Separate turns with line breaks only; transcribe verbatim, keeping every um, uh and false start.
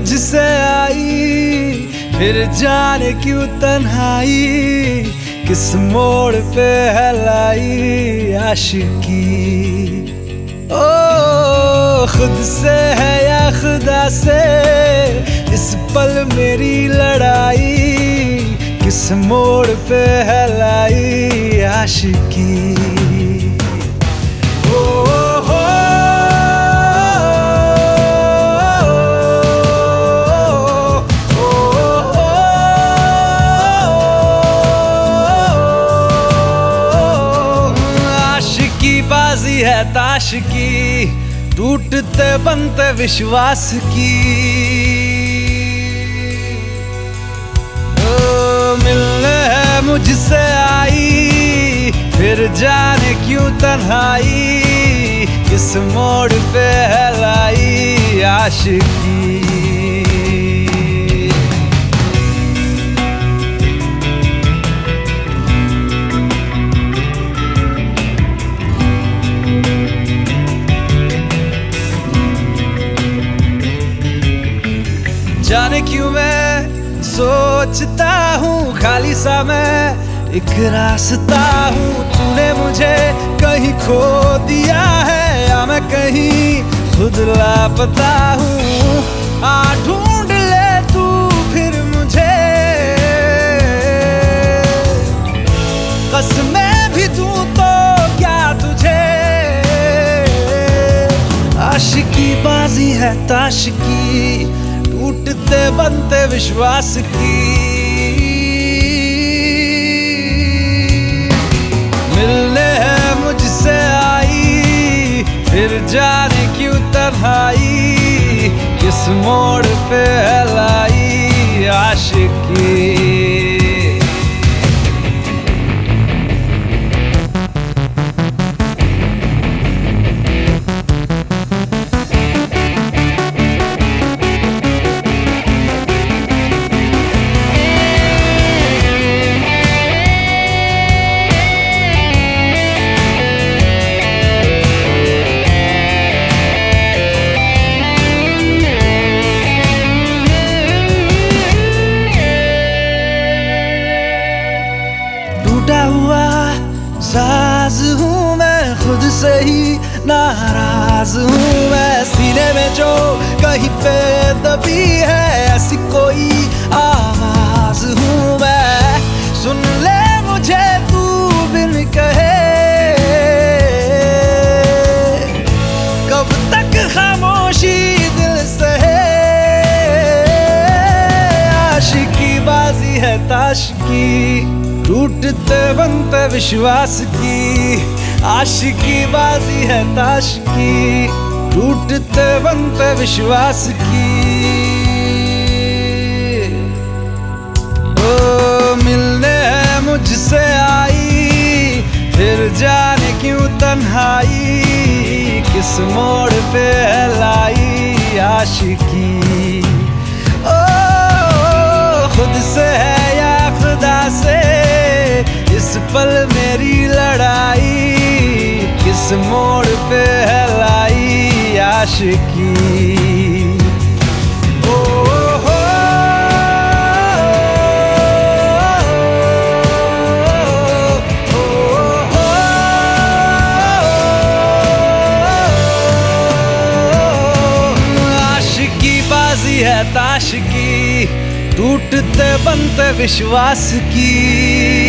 मुझसे आई, फिर जाने क्यों तन्हाई, किस मोड़ पे है लाई आशिकी। ओ खुद से है या खुदा से, इस पल मेरी लड़ाई, किस मोड़ पे है लाई आशिकी। ओ हो बाजी है ताश की, टूटते बनते विश्वास की। ओ मिलने है मुझसे आई, फिर जाने क्यों तन्हाई, किस मोड़ पे है लाई आशिकी। जाने क्यों मैं सोचता हूँ खाली सा मैं एक रास्ता हूँ, तूने मुझे कहीं खो दिया है या मैं कहीं खुद लापता हूँ। आ ढूंढ ले तू फिर मुझे, कसमें भी दूँ तो क्या तुझे। आशिकी बाजी है ताश की, टूटते बनते विश्वास की। मिलने है मुझसे आई, फिर जाने क्यों तन्हाई, किस मोड़ पे है लाई आशिकी। टूटा हुआ साज हूँ मैं, खुद से ही नाराज हूँ मैं। सीने में जो कहीं पे दबी है, ऐसी कोई आवाज हूँ मैं। सुन ले मुझे तू बिन कहे, कब तक खामोशी दिल सहे। आशिकी बाजी है ताश की, टूटते बनते विश्वास की। आशिकी बाजी है ताश की, टूटते बनते विश्वास की। ओ मिलने है मुझसे आई, फिर जाने क्यों तन्हाई, किस मोड़ पे है लाई आशिकी। ओ खुद से है या खुदा से, इस पल मेरी लड़ाई, किस मोड़ पे है लाई आशिकी। ओ हो आशिकी बाजी है ताश की, टूटते बनते विश्वास की।